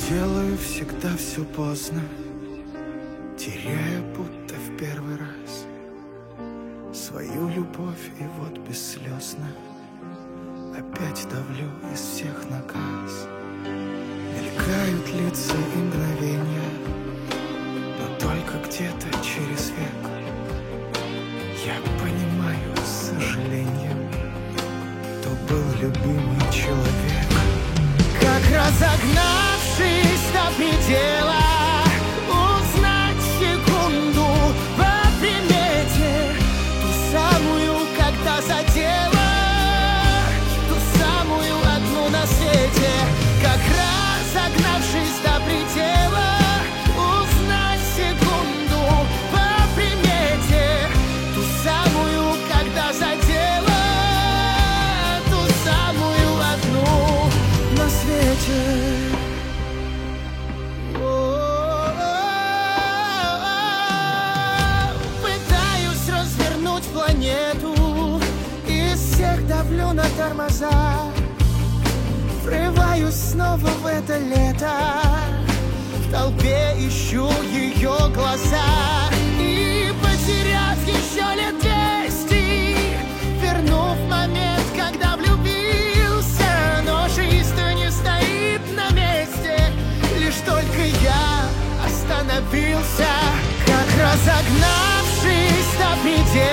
Делаю всегда все поздно, теряя будто в первый раз свою любовь, и вот бесслезно опять давлю из всех наказ. Мелькают лица и мгновения, но только где-то через век я понимаю с сожалением, кто был любимый человек. Как разогнавшись до предела, узнать секунду по примете, ту самую, когда задела, ту самую одну на свете. Как разогнавшись до предела, узнать секунду по примете, ту самую, когда задела, ту самую одну на свете. Пытаюсь развернуть планету, из всех давлю на тормоза. Врываюсь снова в это лето, в толпе ищу ее глаза. И потеряв еще лет 200, вернув момент, когда влюбился, но жизнь не стоит на месте, лишь только я остановился. Как разогнавшись до предела,